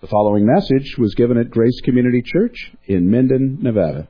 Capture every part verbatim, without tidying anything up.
The following message was given at Grace Community Church in Minden, Nevada.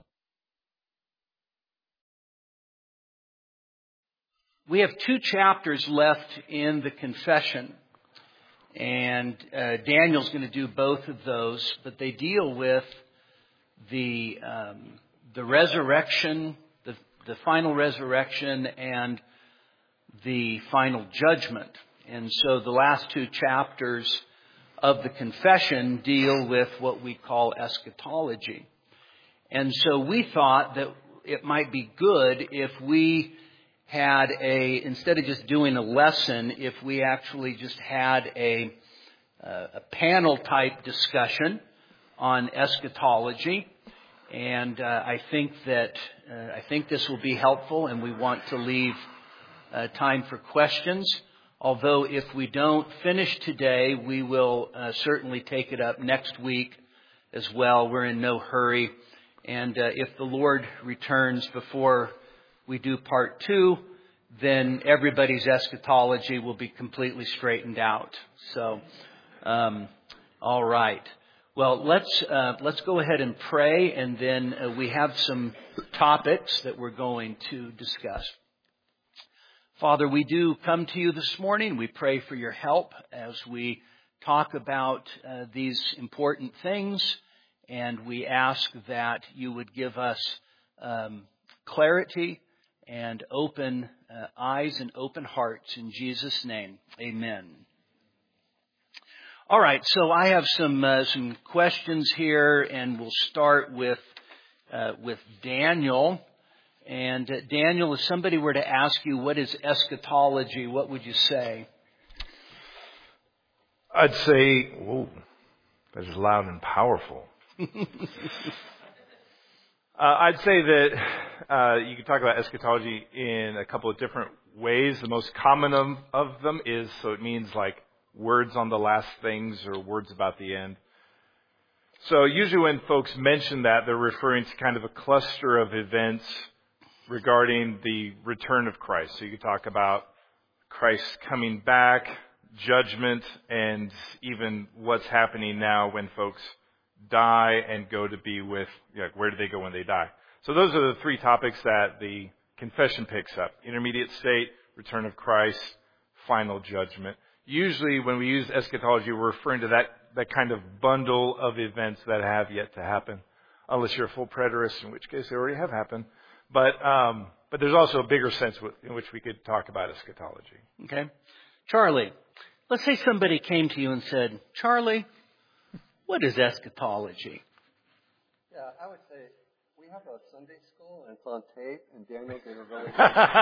We have two chapters left in the confession, and uh, Daniel's going to do both of those, but they deal with the um, the resurrection, the, the final resurrection, and the final judgment. And so the last two chapters of the confession deal with what we call eschatology. And so we thought that it might be good if we had a, instead of just doing a lesson, if we actually just had a, uh, a panel type discussion on eschatology. And uh, I think that, uh, I think this will be helpful, and we want to leave uh, time for questions. Although if we don't finish today, we will uh, certainly take it up next week as well. We're in no hurry. And uh, if the Lord returns before we do part two, then everybody's eschatology will be completely straightened out. So, um, all right. Well, let's uh, let's go ahead and pray, and then uh, we have some topics that we're going to discuss. Father, we do come to you this morning. We pray for your help as we talk about uh, these important things, and we ask that you would give us um, clarity and open uh, eyes and open hearts. In Jesus' name, amen. All right, so I have some uh, some questions here, and we'll start with uh, with Daniel. And uh, Daniel, if somebody were to ask you what is eschatology, what would you say? I'd say, whoa, that is loud and powerful. uh, I'd say that uh, you could talk about eschatology in a couple of different ways. The most common of, of them is, so it means like words on the last things or words about the end. So usually when folks mention that, they're referring to kind of a cluster of events regarding the return of Christ. So you could talk about Christ coming back, judgment, and even what's happening now when folks die and go to be with, you know, where do they go when they die? So those are the three topics that the confession picks up. Intermediate state, return of Christ, final judgment. Usually when we use eschatology, we're referring to that, that kind of bundle of events that have yet to happen. Unless you're a full preterist, in which case they already have happened. But um, but there's also a bigger sense in which we could talk about eschatology. Okay. Charlie, let's say somebody came to you and said, Charlie, what is eschatology? Yeah, I would say we have a Sunday school and it's on tape, and Daniel did a really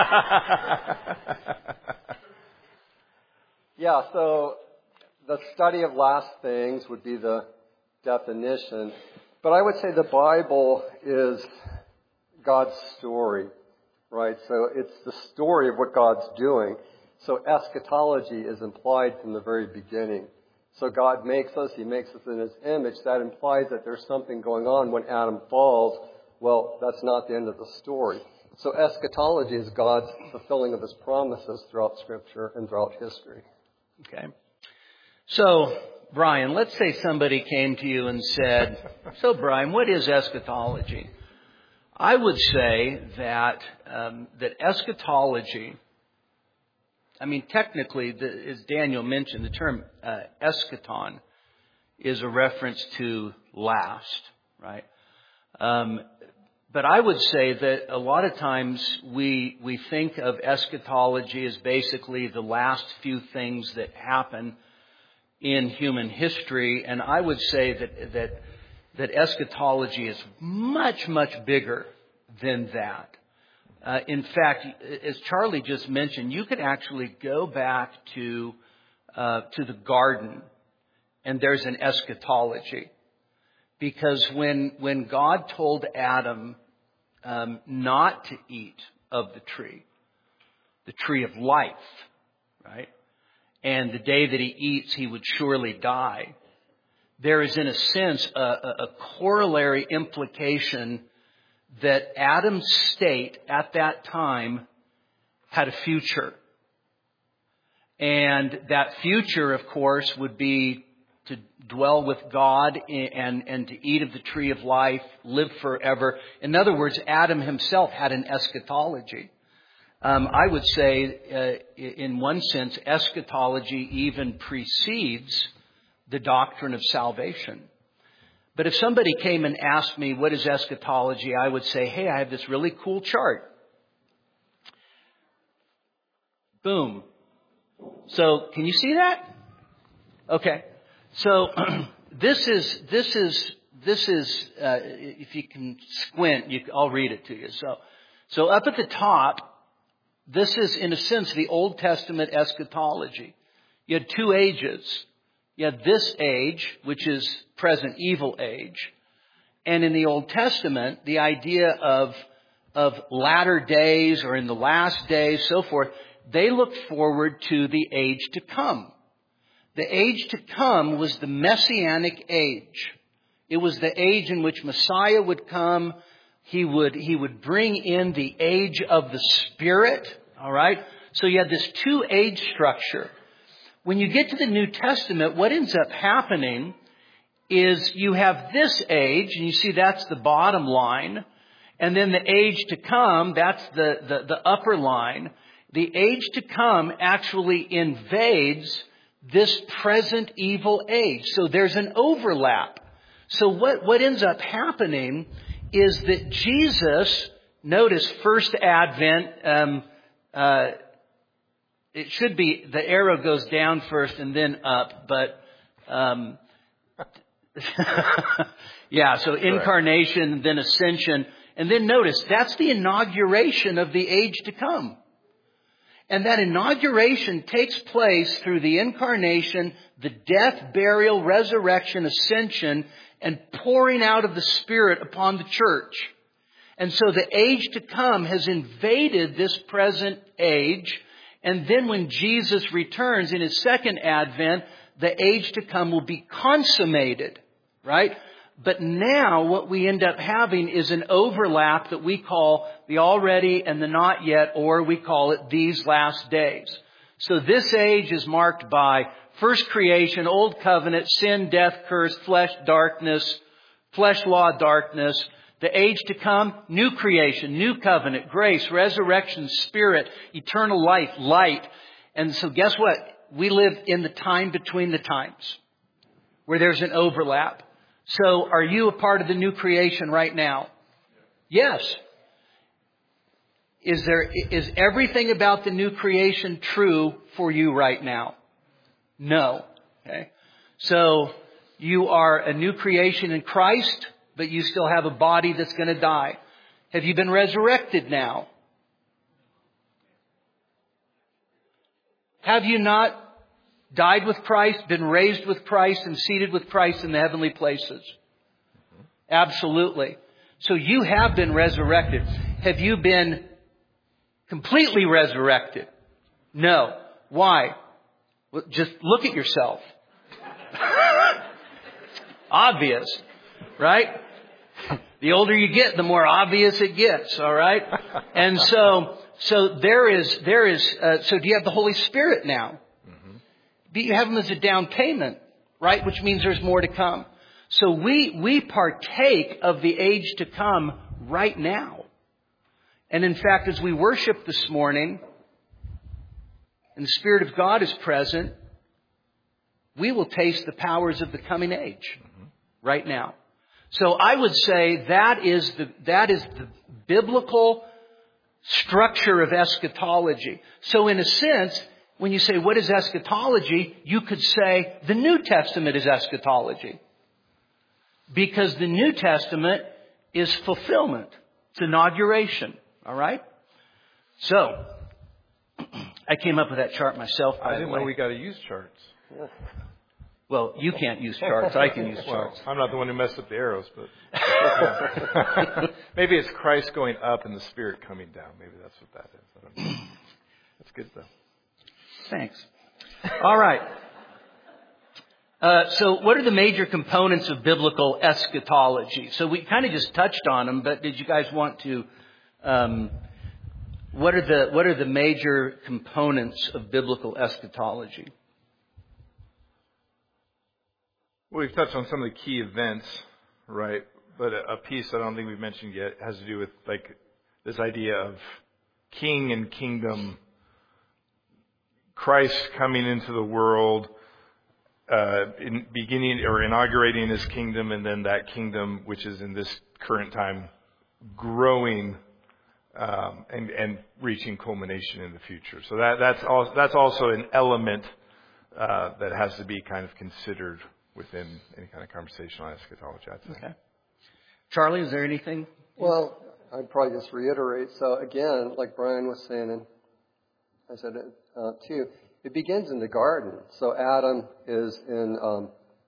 good Yeah, so the study of last things would be the definition. But I would say the Bible is God's story, right? So it's the story of what God's doing. So eschatology is implied from the very beginning. So God makes us, He makes us in His image. That implies that there's something going on when Adam falls. Well, that's not the end of the story. So eschatology is God's fulfilling of His promises throughout Scripture and throughout history. Okay. So, Brian, let's say somebody came to you and said, so Brian, what is eschatology? I would say that um, that eschatology, I mean, technically, the, as Daniel mentioned, the term uh, eschaton is a reference to last, right? Um, but I would say that a lot of times we we think of eschatology as basically the last few things that happen in human history, and I would say that that that eschatology is much, much bigger than that. Uh, in fact, as Charlie just mentioned, you could actually go back to uh, to the garden, and there's an eschatology. Because when when God told Adam um, not to eat of the tree, the tree of life, right? And the day that he eats, he would surely die. There is, in a sense, a, a, a corollary implication that Adam's state at that time had a future. And that future, of course, would be to dwell with God and, and to eat of the tree of life, live forever. In other words, Adam himself had an eschatology. Um, I would say, uh, in one sense, eschatology even precedes the doctrine of salvation. But if somebody came and asked me, what is eschatology? I would say, hey, I have this really cool chart. Boom. So, can you see that? Okay. So, this is, this is, this is, uh, if you can squint, you, I'll read it to you. So, so up at the top, this is, in a sense, the Old Testament eschatology. You had two ages. You had this age, which is present evil age. And in the Old Testament, the idea of, of latter days or in the last days, so forth, they looked forward to the age to come. The age to come was the Messianic age. It was the age in which Messiah would come. He would, he would bring in the age of the Spirit. All right. So you had this two age structure. When you get to the New Testament, what ends up happening is you have this age, and you see that's the bottom line. And then the age to come, that's the, the, the upper line. The age to come actually invades this present evil age. So there's an overlap. So what, what ends up happening is that Jesus, notice first advent, um, uh, it should be, the arrow goes down first and then up, but, um, yeah, so incarnation, then ascension. And then notice, that's the inauguration of the age to come. And that inauguration takes place through the incarnation, the death, burial, resurrection, ascension, and pouring out of the Spirit upon the church. And so the age to come has invaded this present age. And then when Jesus returns in His second advent, the age to come will be consummated, right? But now what we end up having is an overlap that we call the already and the not yet, or we call it these last days. So this age is marked by first creation, old covenant, sin, death, curse, flesh, darkness, flesh, law, darkness. The age to come, new creation, new covenant, grace, resurrection, Spirit, eternal life, light. And so guess what? We live in the time between the times where there's an overlap. So are you a part of the new creation right now? Yes. Is there, is everything about the new creation true for you right now? No. Okay. So you are a new creation in Christ, but you still have a body that's going to die. Have you been resurrected now? Have you not died with Christ, been raised with Christ, and seated with Christ in the heavenly places? Absolutely. So you have been resurrected. Have you been completely resurrected? No. Why? Well, just look at yourself. Obvious, right? The older you get, the more obvious it gets, all right? And so, so there is, there is, uh, so do you have the Holy Spirit now? You have Him as a down payment, right? Which means there's more to come. So we, we partake of the age to come right now. And in fact, as we worship this morning, and the Spirit of God is present, we will taste the powers of the coming age right now. So I would say that is the, that is the biblical structure of eschatology. So in a sense, when you say, what is eschatology? You could say the New Testament is eschatology. Because the New Testament is fulfillment. It's inauguration. All right? So, I came up with that chart myself, by I didn't the way. know we got to use charts. Well, you can't use charts. I can use Well, charts. I'm not the one who messed up the arrows, but maybe it's Christ going up and the Spirit coming down. Maybe that's what that is. I don't know. That's good though. Thanks. All right. Uh, so what are the major components of biblical eschatology? So we kind of just touched on them, but did you guys want to, um, what are the, what are the major components of biblical eschatology? We've touched on some of the key events, right? But a, a piece I don't think we've mentioned yet has to do with like this idea of king and kingdom, Christ coming into the world, uh, in beginning or inaugurating his kingdom, and then that kingdom, which is in this current time, growing um, and, and reaching culmination in the future. So that, that's also, that's also an element uh, that has to be kind of considered within any kind of conversation on eschatology, I'd say. Okay. Charlie, is there anything? Well, I'd probably just reiterate. So again, like Brian was saying, and I said it uh, too, it begins in the garden. So Adam is in, um,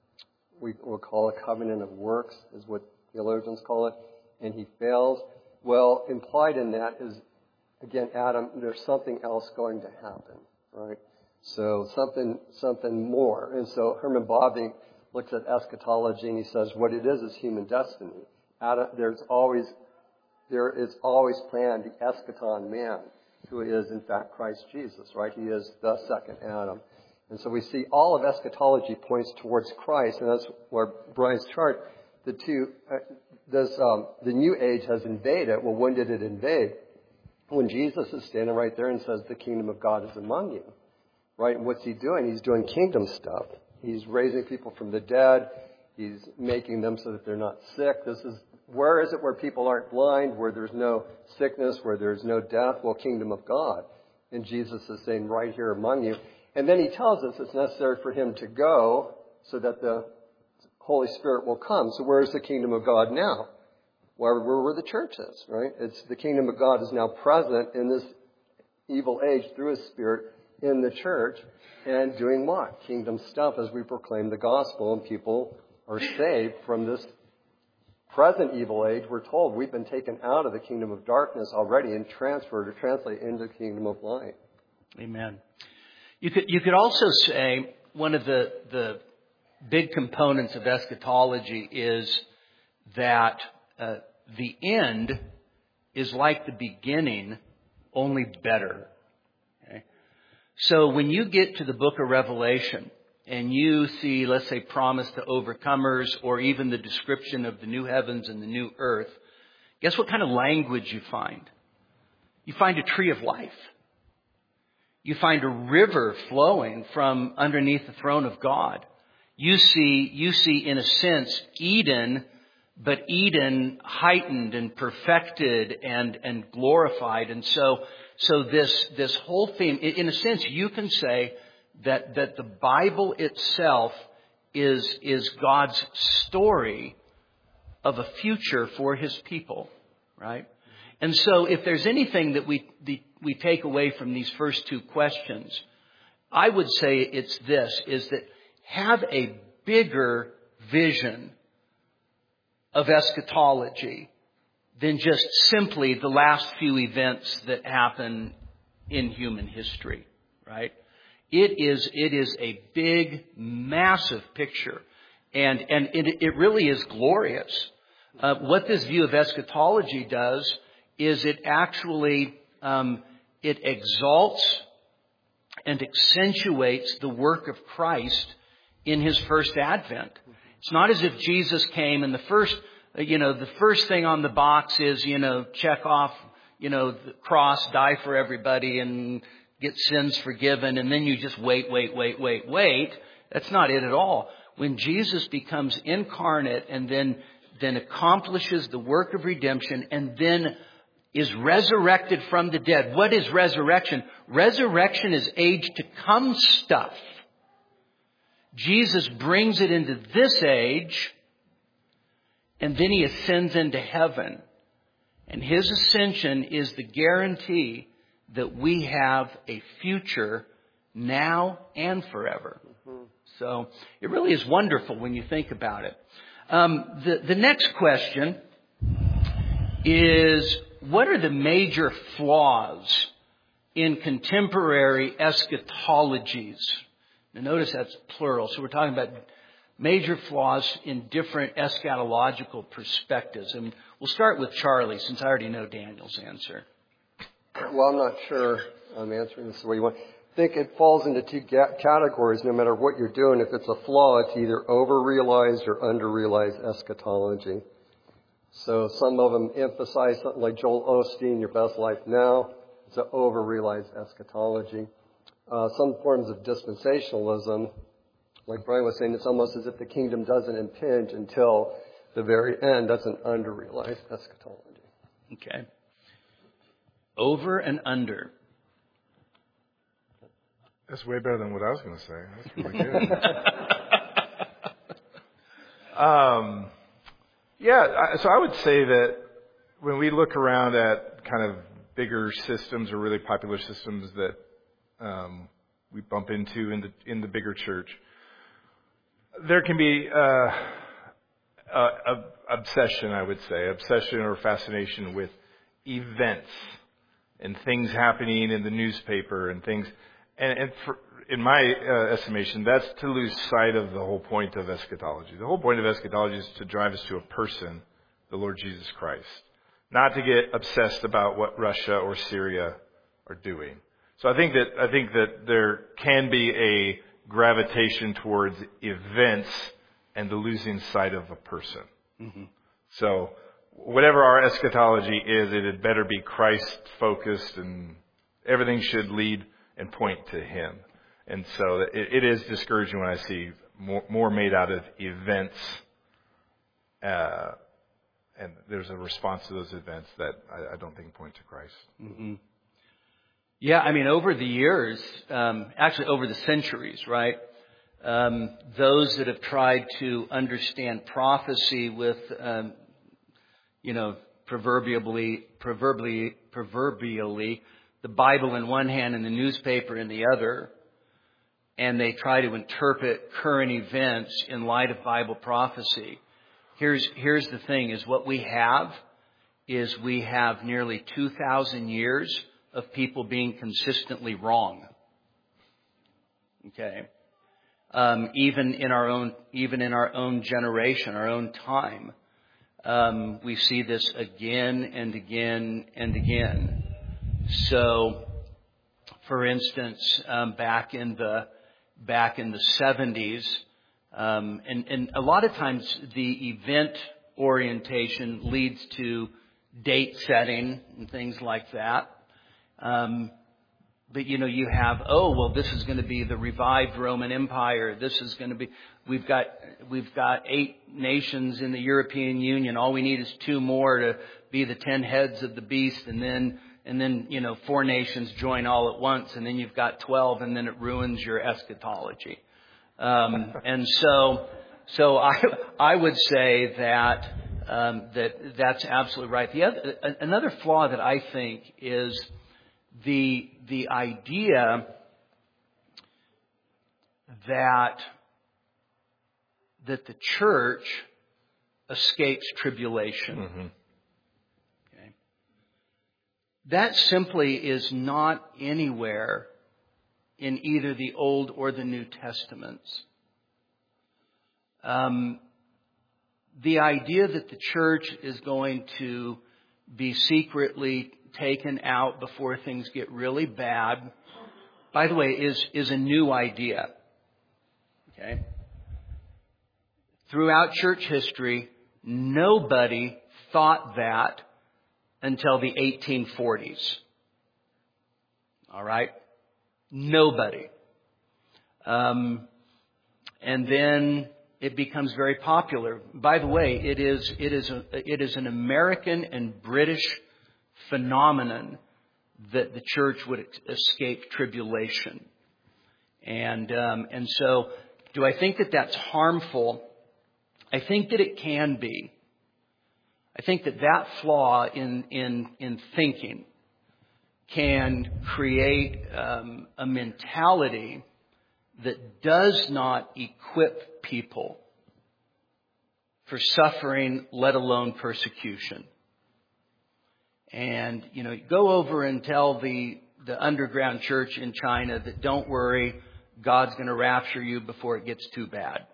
we will call it covenant of works, is what theologians call it, and he fails. Well, implied in that is, again, Adam, there's something else going to happen, right? So something, something more. And so Herman Bavinck looks at eschatology and he says what it is is human destiny. Adam, there's always, there is always planned the eschaton man, who is in fact Christ Jesus, right? He is the second Adam. And so we see all of eschatology points towards Christ, and that's where Brian's chart, the two, uh, this, um, the new age has invaded. Well, when did it invade? When Jesus is standing right there and says, the kingdom of God is among you, right? And what's he doing? He's doing kingdom stuff. He's raising people from the dead. He's making them so that they're not sick. This is, where is it where people aren't blind, where there's no sickness, where there's no death? Well, kingdom of God. And Jesus is saying, right here among you. And then he tells us it's necessary for him to go so that the Holy Spirit will come. So where is the kingdom of God now? Where, where the church is, right? It's the kingdom of God is now present in this evil age through his Spirit in the church, and doing what? Kingdom stuff as we proclaim the gospel, and people are saved from this present evil age. We're told we've been taken out of the kingdom of darkness already and transferred or translated into the kingdom of light. Amen. You could you could also say one of the the big components of eschatology is that uh, the end is like the beginning, only better. Okay? So when you get to the book of Revelation and you see, let's say, promise to overcomers, or even the description of the new heavens and the new earth, guess what kind of language you find? You find a tree of life. You find a river flowing from underneath the throne of God. You see, you see, in a sense, Eden, but Eden heightened and perfected and, and glorified. And so, so this, this whole theme, in a sense, you can say that, that the Bible itself is, is God's story of a future for his people, right? And so if there's anything that we, the, we take away from these first two questions, I would say it's this, is that have a bigger vision of eschatology than just simply the last few events that happen in human history, right? It is, it is a big, massive picture, and, and it, it really is glorious. Uh, what this view of eschatology does is it actually, um, it exalts and accentuates the work of Christ in his first advent. It's not as if Jesus came and the first, you know, the first thing on the box is, you know, check off, you know, the cross, die for everybody and get sins forgiven. And then you just wait, wait, wait, wait, wait. That's not it at all. When Jesus becomes incarnate and then, then accomplishes the work of redemption and then is resurrected from the dead. What is resurrection? Resurrection is age to come stuff. Jesus brings it into this age, and then he ascends into heaven. And his ascension is the guarantee that we have a future now and forever. Mm-hmm. So it really is wonderful when you think about it. Um, the, the next question is, what are the major flaws in contemporary eschatologies? Now notice that's plural. So we're talking about major flaws in different eschatological perspectives. And we'll start with Charlie, since I already know Daniel's answer. Well, I'm not sure I'm answering this the way you want. think it falls into two ga- categories no matter what you're doing. If it's a flaw, it's either over-realized or under-realized eschatology. So some of them emphasize something like Joel Osteen, Your Best Life Now. It's an over-realized eschatology. Uh, some forms of dispensationalism, like Brian was saying, it's almost as if the kingdom doesn't impinge until the very end. That's an under-realized eschatology. Okay. Over and under. That's way better than what I was going to say. That's really good. um, yeah, I, so I would say that when we look around at kind of bigger systems or really popular systems that um, we bump into in the in the bigger church, there can be uh, a, a obsession, I would say, obsession or fascination with events and things happening in the newspaper and things. And, and for, in my uh, estimation, that's to lose sight of the whole point of eschatology. The whole point of eschatology is to drive us to a person, the Lord Jesus Christ, not to get obsessed about what Russia or Syria are doing. So I think that I think that there can be a gravitation towards events and the losing sight of a person. Mm-hmm. So whatever our eschatology is, it had better be Christ-focused, and everything should lead and point to Him. And so it, it is discouraging when I see more, more made out of events, uh, and there's a response to those events that I, I don't think point to Christ. Mm-hmm. Yeah, I mean, over the years, um, actually over the centuries, right? Um, those that have tried to understand prophecy with, um, you know, proverbially, proverbially, proverbially, the Bible in one hand and the newspaper in the other, and they try to interpret current events in light of Bible prophecy. Here's here's the thing: is what we have is we have nearly two thousand years of people being consistently wrong. Okay. Um, even in our own, even in our own generation, our own time, um, we see this again and again and again. So, for instance, um, back in the back in the seventies, um, and, and a lot of times the event orientation leads to date setting and things like that. Um, But, you know, you have, oh, well, this is going to be the revived Roman Empire. This is going to be, we've got, we've got eight nations in the European Union. All we need is two more to be the ten heads of the beast. And then, and then, you know, four nations join all at once. And then you've got twelve, and then it ruins your eschatology. Um, and so, so I, I would say that, um, that that's absolutely right. The other, another flaw that I think is, The the idea that that the church escapes tribulation. Mm-hmm. Okay. That simply is not anywhere in either the Old or the New Testaments. Um, the idea that the church is going to be secretly taken out before things get really bad, by the way, is, is a new idea. Okay? Throughout church history, nobody thought that until the eighteen forties. All right? Nobody. Um, and then it becomes very popular. By the way, it is, it is, a, it is an American and British phenomenon that the church would escape tribulation. And um, and so, do I think that that's harmful? I think that it can be. I think that that flaw in in in thinking can create um, a mentality that does not equip people for suffering, let alone persecution. And, you know, go over and tell the, the underground church in China that don't worry, God's going to rapture you before it gets too bad.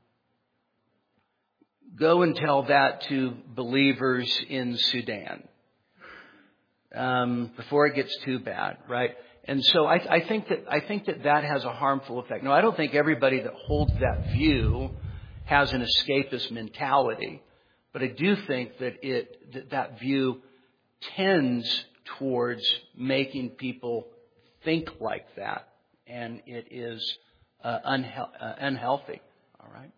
Go and tell that to believers in Sudan um, before it gets too bad, right? And so I, I think that I think that that has a harmful effect. Now, I don't think everybody that holds that view has an escapist mentality, but I do think that it that, that view tends towards making people think like that, and it is uh, unhe- uh, unhealthy. All right.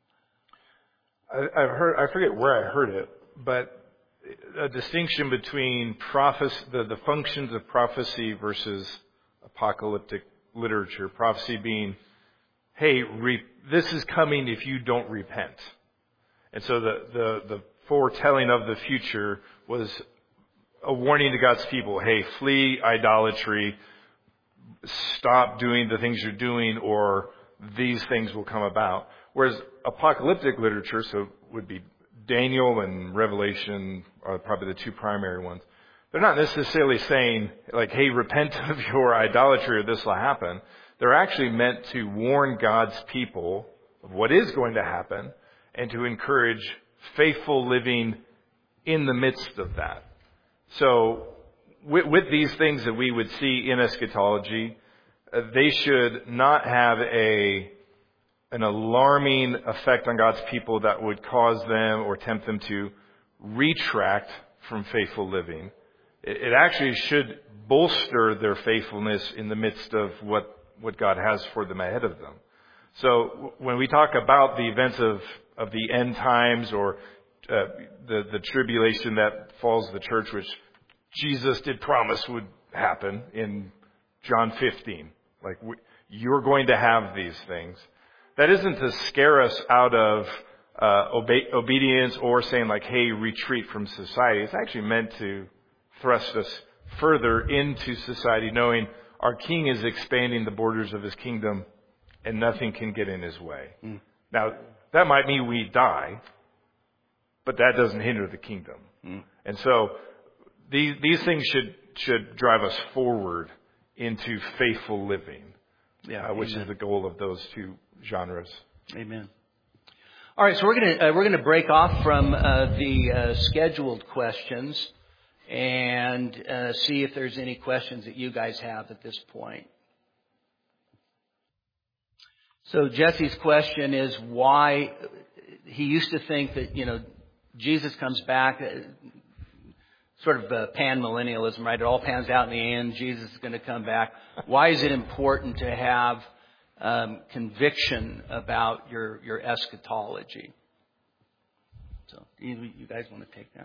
I, I've heard. I forget where I heard it, but a distinction between prophecy, the, the functions of prophecy versus apocalyptic literature. Prophecy being, hey, re, this is coming if you don't repent. And so the, the, the foretelling of the future was a warning to God's people, hey, flee idolatry, stop doing the things you're doing, or these things will come about. Whereas apocalyptic literature, so it would be Daniel and Revelation are probably the two primary ones. They're not necessarily saying, like, hey, repent of your idolatry or this will happen. They're actually meant to warn God's people of what is going to happen and to encourage faithful living in the midst of that. So with, with these things that we would see in eschatology, uh, they should not have a an alarming effect on God's people that would cause them or tempt them to retract from faithful living. It, it actually should bolster their faithfulness in the midst of what, what God has for them ahead of them. So when we talk about the events of, of the end times or uh, the, the tribulation that falls the church, which Jesus did promise would happen in John fifteen, like we, you're going to have these things. That isn't to scare us out of uh, obe- obedience or saying like, hey, retreat from society. It's actually meant to thrust us further into society, knowing our King is expanding the borders of His kingdom and nothing can get in His way. Mm. Now, that might mean we die, but that doesn't hinder the kingdom. Mm. And so these, these things should, should drive us forward into faithful living, yeah, uh, which amen. Is the goal of those two genres. Amen. All right, so we're going to uh, we're going to break off from uh, the uh, scheduled questions and uh, see if there's any questions that you guys have at this point. So Jesse's question is why he used to think that, you know, Jesus comes back, uh, sort of uh, pan-millennialism, right? It all pans out in the end. Jesus is going to come back. Why is it important to have Um, conviction about your, your eschatology? So, you, you guys want to take that?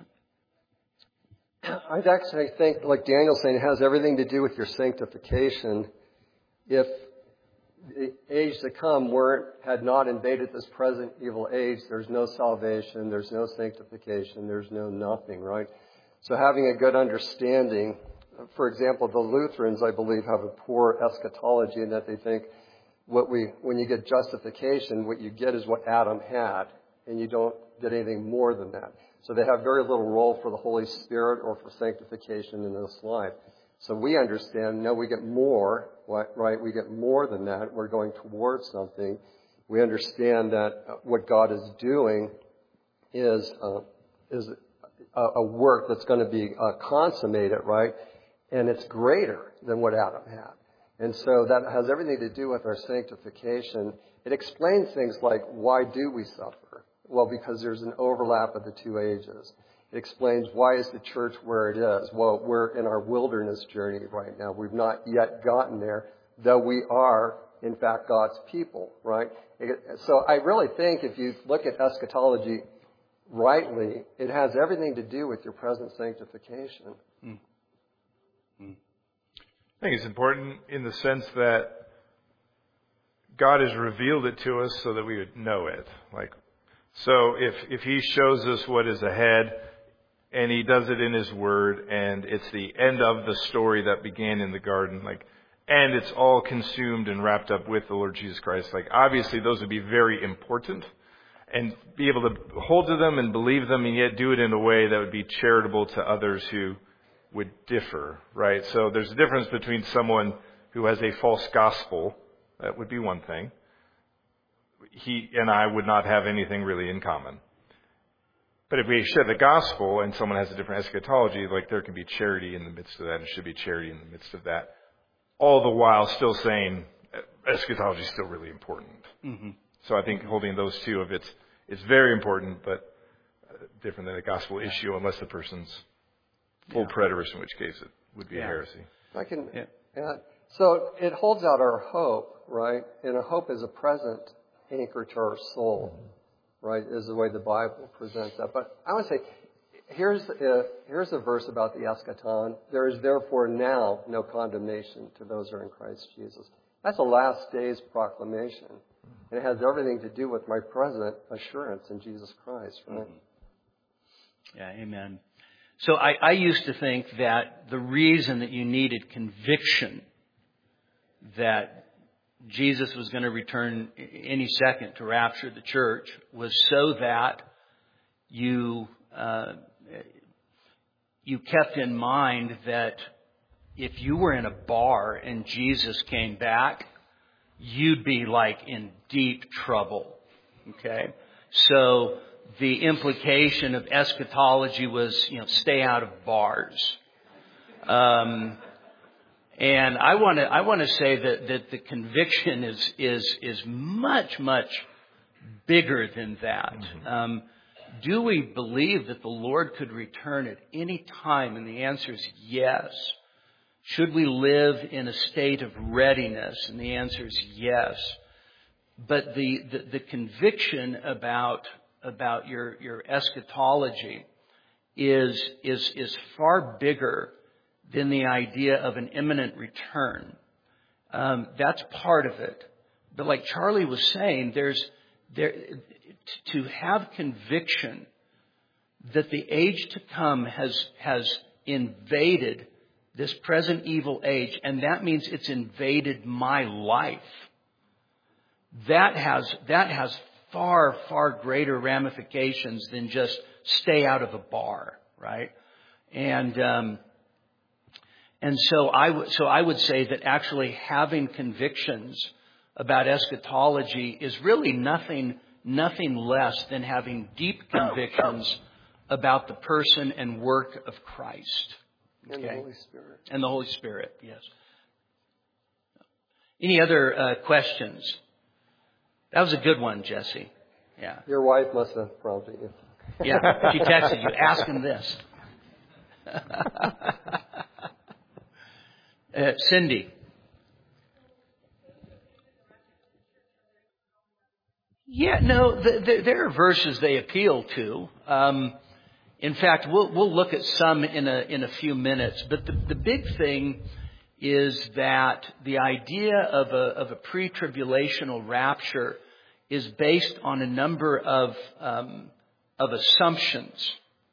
I'd actually think, like Daniel's saying, it has everything to do with your sanctification. If the age to come weren't, had not invaded this present evil age, there's no salvation, there's no sanctification, there's no nothing, right? So having a good understanding, for example, the Lutherans, I believe, have a poor eschatology in that they think What we, when you get justification, what you get is what Adam had, and you don't get anything more than that. So they have very little role for the Holy Spirit or for sanctification in this life. So we understand, no, we get more, right? We get more than that. We're going towards something. We understand that what God is doing is uh, is a, a work that's going to be uh, consummated, right? And it's greater than what Adam had. And so that has everything to do with our sanctification. It explains things like, why do we suffer? Well, because there's an overlap of the two ages. It explains, why is the church where it is? Well, we're in our wilderness journey right now. We've not yet gotten there, though we are, in fact, God's people, right? So I really think if you look at eschatology rightly, it has everything to do with your present sanctification. Mm. Mm. I think it's important in the sense that God has revealed it to us so that we would know it. Like, so if, if He shows us what is ahead and He does it in His Word and it's the end of the story that began in the garden, like, and it's all consumed and wrapped up with the Lord Jesus Christ, like, obviously those would be very important and be able to hold to them and believe them and yet do it in a way that would be charitable to others who would differ, right? So there's a difference between someone who has a false gospel, that would be one thing. He and I would not have anything really in common. But if we share the gospel and someone has a different eschatology, like there can be charity in the midst of that, and should be charity in the midst of that all the while still saying eschatology is still really important. Mm-hmm. So I think holding those two of it's it's very important, but different than a gospel issue unless the person's full Yeah. preterist, in which case it would be Yeah. a heresy. I can Yeah. add. So it holds out our hope, right? And a hope is a present anchor to our soul, right? Is the way the Bible presents that. But I would say, here's a, here's a verse about the eschaton. There is therefore now no condemnation to those who are in Christ Jesus. That's a last days proclamation. And it has everything to do with my present assurance in Jesus Christ, right? Mm-hmm. Yeah, amen. So I, I used to think that the reason that you needed conviction that Jesus was going to return any second to rapture the church was so that you uh, you kept in mind that if you were in a bar and Jesus came back, you'd be like in deep trouble. Okay? So the implication of eschatology was, you know, stay out of bars. Um, and I want to I want to say that that the conviction is is is much much bigger than that. Mm-hmm. Um, do we believe that the Lord could return at any time? And the answer is yes. Should we live in a state of readiness? And the answer is yes. But the the, the conviction about about your, your eschatology is, is, is far bigger than the idea of an imminent return. Um, that's part of it. But like Charlie was saying, there's, there, to have conviction that the age to come has, has invaded this present evil age, and that means it's invaded my life. That has, that has far, far greater ramifications than just stay out of a bar, right? And um, and so I w- so I would say that actually having convictions about eschatology is really nothing nothing less than having deep convictions about the person and work of Christ. And the Holy Spirit. And the Holy Spirit, yes. Any other uh, questions? That was a good one, Jesse. Yeah. Your wife must have prompted you. Yeah, she texted you. Ask him this. uh, Cindy. Yeah, no, the, the, there are verses they appeal to. Um, in fact, we'll we'll look at some in a in a few minutes. But the, the big thing is that the idea of a of a pre-tribulational rapture is based on a number of um, of assumptions.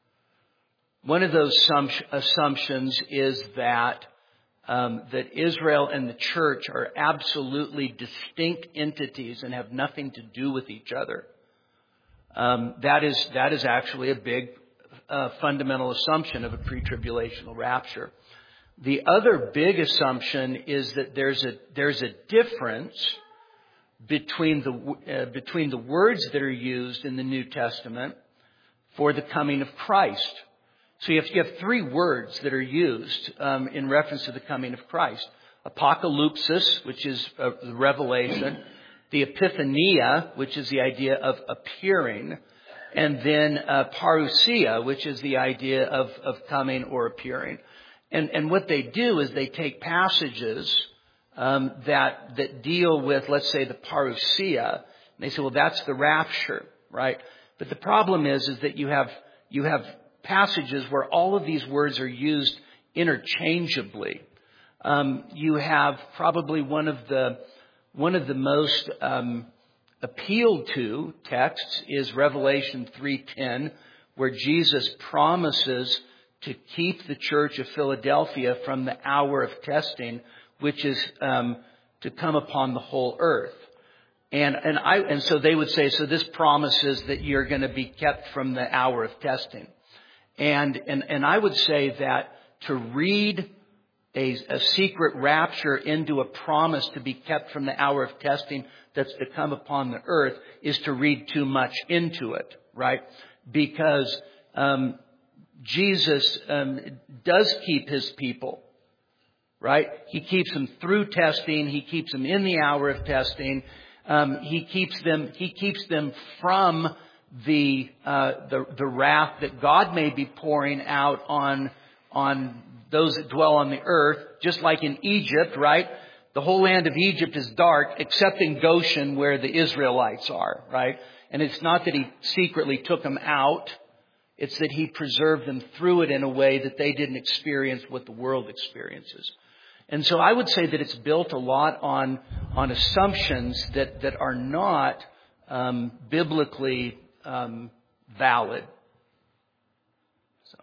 One of those assumptions is that um, that Israel and the church are absolutely distinct entities and have nothing to do with each other. Um, that is that is actually a big uh, fundamental assumption of a pre-tribulational rapture. The other big assumption is that there's a there's a difference between the uh, between the words that are used in the New Testament for the coming of Christ. So you have, you have three words that are used um, in reference to the coming of Christ: apocalypsis, which is uh, the revelation; the epiphania, which is the idea of appearing; and then uh, parousia, which is the idea of of coming or appearing. And and what they do is they take passages um, that that deal with, let's say, the parousia, and they say, well, that's the rapture, right? But the problem is, is that you have you have passages where all of these words are used interchangeably. Um, you have probably one of the one of the most um, appealed to texts is Revelation three ten, where Jesus promises to keep the church of Philadelphia from the hour of testing, which is um, to come upon the whole earth. And and I and so they would say, so this promises that you're going to be kept from the hour of testing. And and and I would say that to read a, a secret rapture into a promise to be kept from the hour of testing that's to come upon the earth is to read too much into it, right? Because um, Jesus um, does keep his people, right? He keeps them through testing. He keeps them in the hour of testing. Um, he keeps them, he keeps them from the, uh, the, the wrath that God may be pouring out on, on those that dwell on the earth, just like in Egypt, right? The whole land of Egypt is dark, except in Goshen where the Israelites are, right? And it's not that He secretly took them out. It's that He preserved them through it in a way that they didn't experience what the world experiences. And so I would say that it's built a lot on, on assumptions that, that are not um, biblically um, valid. So.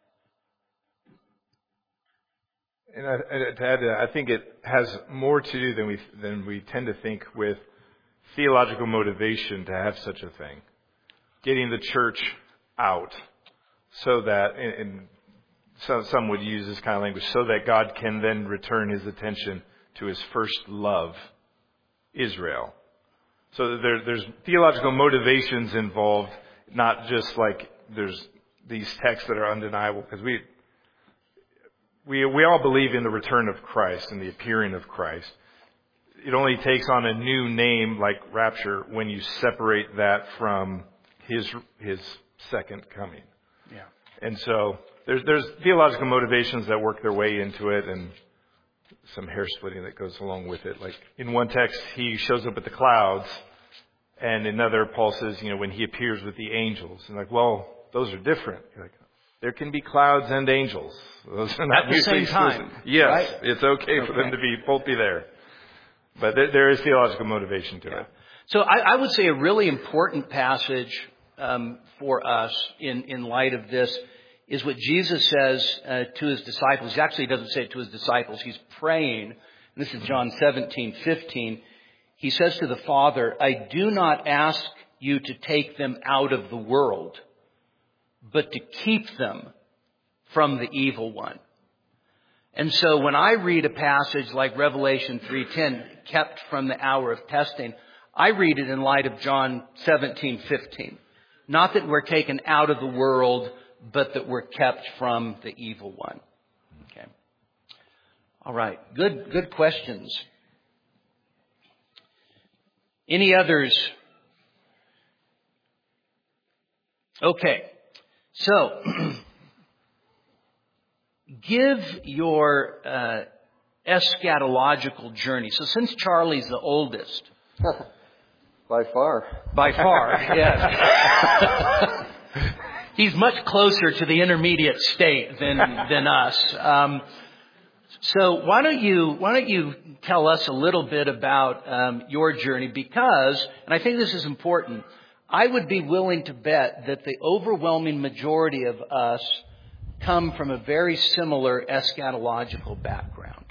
And I, and to add to that, I think it has more to do than we than we tend to think with theological motivation to have such a thing. Getting the church out so that, and, and some, some would use this kind of language, so that God can then return His attention to His first love, Israel. So there, there's theological motivations involved, not just like there's these texts that are undeniable, because we, we, we all believe in the return of Christ and the appearing of Christ. It only takes on a new name like rapture when you separate that from His, His second coming. Yeah. And so there's, there's theological motivations that work their way into it, and some hair splitting that goes along with it. Like in one text, He shows up with the clouds, and in another, Paul says, you know, when He appears with the angels. And like, well, those are different. You're like, there can be clouds and angels. Those are not at the same time. Yes, right? It's okay, okay for them to be both be there. But there, there is theological motivation to yeah. it. So I, I would say a really important passage um, for us in, in light of this is what Jesus says uh, to His disciples. He actually doesn't say it to His disciples. He's praying. And this is John seventeen fifteen. He says to the Father, I do not ask you to take them out of the world, but to keep them from the evil one. And so when I read a passage like Revelation three ten, kept from the hour of testing, I read it in light of John seventeen fifteen. Not that we're taken out of the world, but that we're kept from the evil one. Okay. All right. Good, good questions. Any others? Okay. So, give your uh, eschatological journey. So since Charlie's the oldest. By far. By far, yes. He's much closer to the intermediate state than than us. Um, so why don't you why don't you tell us a little bit about um, your journey? Because, and I think this is important, I would be willing to bet that the overwhelming majority of us come from a very similar eschatological background.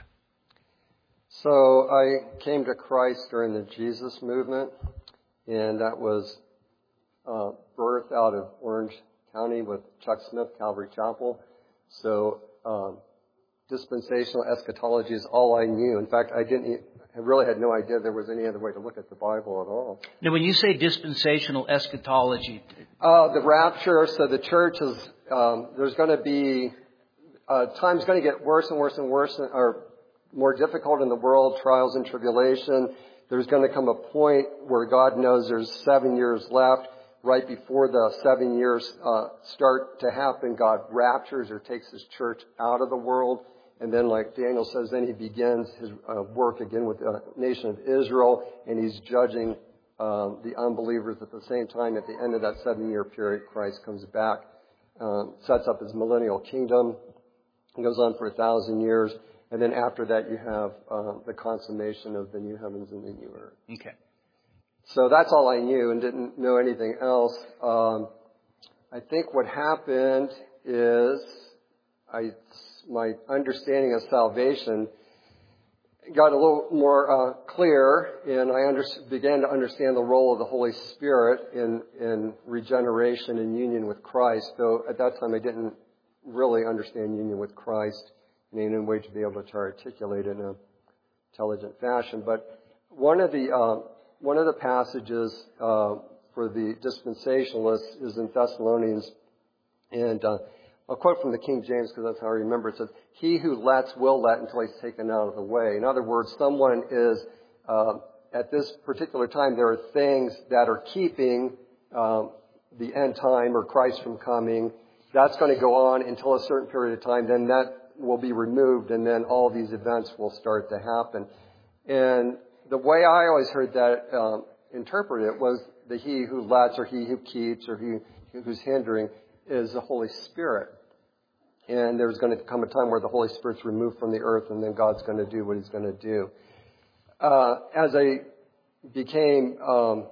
So I came to Christ during the Jesus movement, and that was uh, birthed out of Orange County with Chuck Smith, Calvary Chapel. So um, dispensational eschatology is all I knew. In fact, I didn't. I really had no idea there was any other way to look at the Bible at all. Now, when you say dispensational eschatology, uh, the rapture. So the church is. Um, there's going to be uh, time's going to get worse and worse and worse, or more difficult in the world. Trials and tribulation. There's going to come a point where God knows there's seven years left. Right before the seven years uh, start to happen, God raptures or takes His church out of the world. And then, like Daniel says, then He begins His uh, work again with the nation of Israel, and He's judging um, the unbelievers at the same time. At the end of that seven-year period, Christ comes back, um, sets up His millennial kingdom. It goes on for a thousand years. And then after that, you have uh, the consummation of the new heavens and the new earth. Okay. So that's all I knew and didn't know anything else. Um, I think what happened is I, my understanding of salvation got a little more uh, clear, and I under, began to understand the role of the Holy Spirit in, in regeneration and union with Christ, though at that time I didn't really understand union with Christ in any way to be able to articulate it in an intelligent fashion. But one of the... Uh, One of the passages uh, for the dispensationalists is in Thessalonians, and uh, I'll quote from the King James because that's how I remember. It says, he who lets will let until he's taken out of the way. In other words, someone is, uh, at this particular time, there are things that are keeping um, the end time or Christ from coming. That's going to go on until a certain period of time. Then that will be removed, and then all these events will start to happen. And the way I always heard that um, interpreted was the he who lets or he who keeps or he who's hindering is the Holy Spirit. And there's going to come a time where the Holy Spirit's removed from the earth, and then God's going to do what he's going to do. Uh, as I became, um,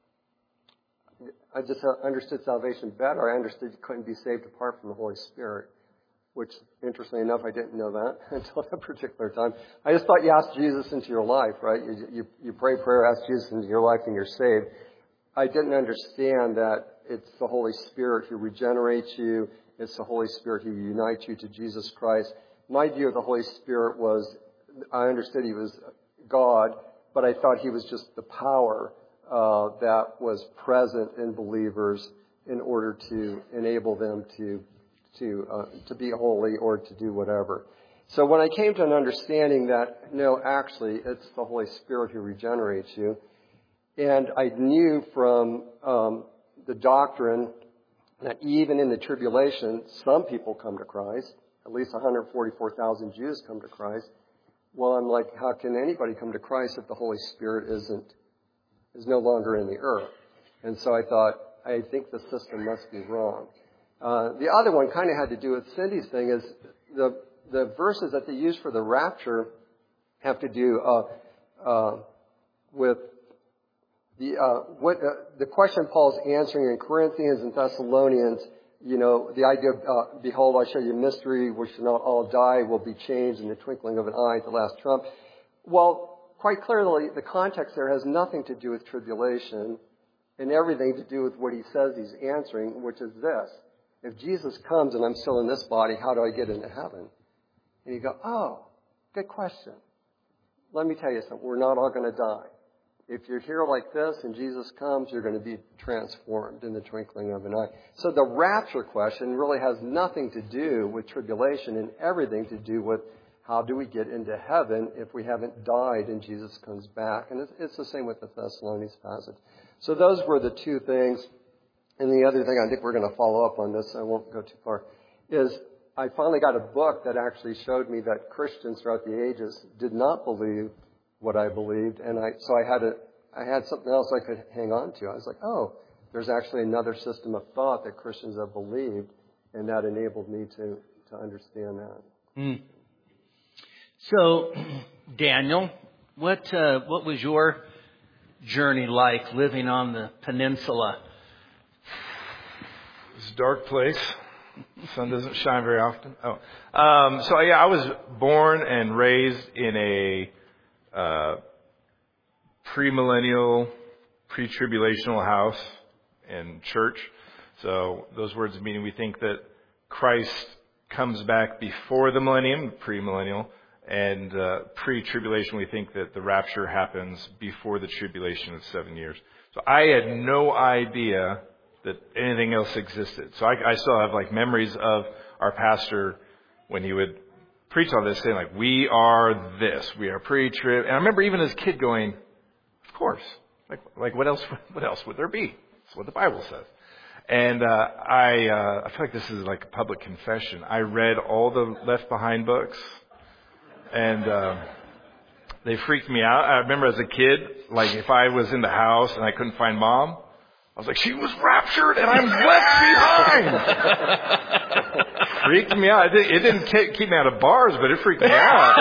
I just understood salvation better. I understood you couldn't be saved apart from the Holy Spirit, which, interestingly enough, I didn't know that until that particular time. I just thought you asked Jesus into your life, right? You, you, you pray prayer, ask Jesus into your life, and you're saved. I didn't understand that it's the Holy Spirit who regenerates you. It's the Holy Spirit who unites you to Jesus Christ. My view of the Holy Spirit was, I understood he was God, but I thought he was just the power uh, that was present in believers in order to enable them to to uh, to be holy or to do whatever. So when I came to an understanding that, no, actually, it's the Holy Spirit who regenerates you, and I knew from um, the doctrine that even in the tribulation, some people come to Christ. At least one hundred forty-four thousand Jews come to Christ. Well, I'm like, how can anybody come to Christ if the Holy Spirit isn't, is no longer in the earth? And so I thought, I think the system must be wrong. Uh, the other one kind of had to do with Cindy's thing is the, the verses that they use for the rapture have to do, uh, uh, with the, uh, what, uh, the question Paul's answering in Corinthians and Thessalonians. You know, the idea of, uh, behold, I show you a mystery, we shall not all die, will be changed in the twinkling of an eye at the last trump. Well, quite clearly, the context there has nothing to do with tribulation and everything to do with what he says he's answering, which is this. If Jesus comes and I'm still in this body, how do I get into heaven? And you go, oh, good question. Let me tell you something. We're not all going to die. If you're here like this and Jesus comes, you're going to be transformed in the twinkling of an eye. So the rapture question really has nothing to do with tribulation and everything to do with how do we get into heaven if we haven't died and Jesus comes back. And it's, it's the same with the Thessalonians passage. So those were the two things. And the other thing, I think we're going to follow up on this, I won't go too far, is I finally got a book that actually showed me that Christians throughout the ages did not believe what I believed, and I so I had a I had something else I could hang on to. I was like, oh, there's actually another system of thought that Christians have believed, and that enabled me to to understand that. Mm. So, Daniel, what uh, what was your journey like living on the peninsula? It's a dark place. The sun doesn't shine very often. Oh, um, so yeah, I was born and raised in a Uh, premillennial, pre-tribulational house and church. So those words meaning we think that Christ comes back before the millennium, premillennial, and uh, pre-tribulation we think that the rapture happens before the tribulation of seven years. So I had no idea that anything else existed. So I, I still have like memories of our pastor when he would preach all this, saying like, we are this, we are pre-trib. And I remember even as a kid going, of course, like, like what else, what else would there be? That's what the Bible says. And, uh, I, uh, I feel like this is like a public confession. I read all the Left Behind books and, uh, they freaked me out. I remember as a kid, like if I was in the house and I couldn't find mom, I was like, she was raptured and I'm left behind. Freaked me out. It didn't keep me out of bars, but it freaked me out.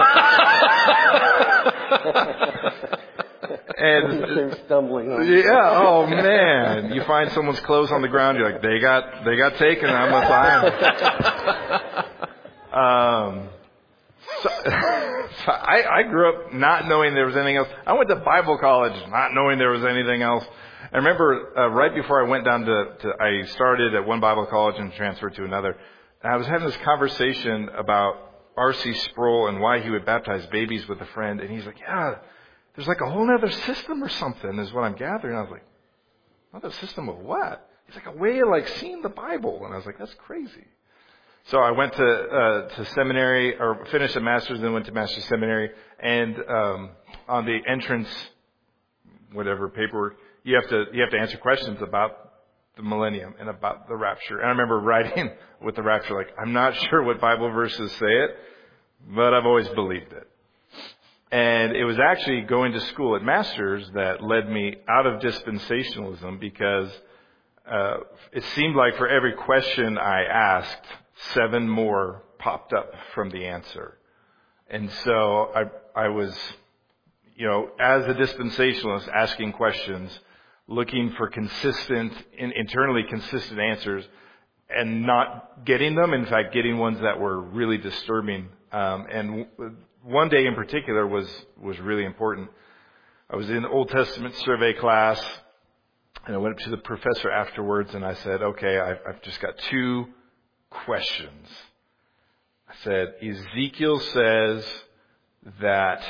And stumbling. Yeah. Oh man, you find someone's clothes on the ground. You're like, they got they got taken. I'm gonna find. Um. So, so I, I grew up not knowing there was anything else. I went to Bible college not knowing there was anything else. I remember uh, right before I went down to, to, I started at one Bible college and transferred to another. And I was having this conversation about R C Sproul and why he would baptize babies with a friend. And he's like, yeah, there's like a whole other system or something is what I'm gathering. I was like, another system of what? He's like, a way of like seeing the Bible. And I was like, that's crazy. So I went to uh, to seminary, or finished a master's, then went to master's seminary, and um, on the entrance, whatever paperwork, you have to you have to answer questions about the millennium and about the rapture. And I remember writing with the rapture, like, I'm not sure what Bible verses say it, but I've always believed it. And it was actually going to school at master's that led me out of dispensationalism, because uh, it seemed like for every question I asked, seven more popped up from the answer. And so I, I was, you know, as a dispensationalist, asking questions, looking for consistent, in, internally consistent answers, and not getting them. In fact, getting ones that were really disturbing. Um, and w- one day in particular was, was really important. I was in Old Testament survey class, and I went up to the professor afterwards, and I said, okay, I've, I've just got two questions. I said, Ezekiel says that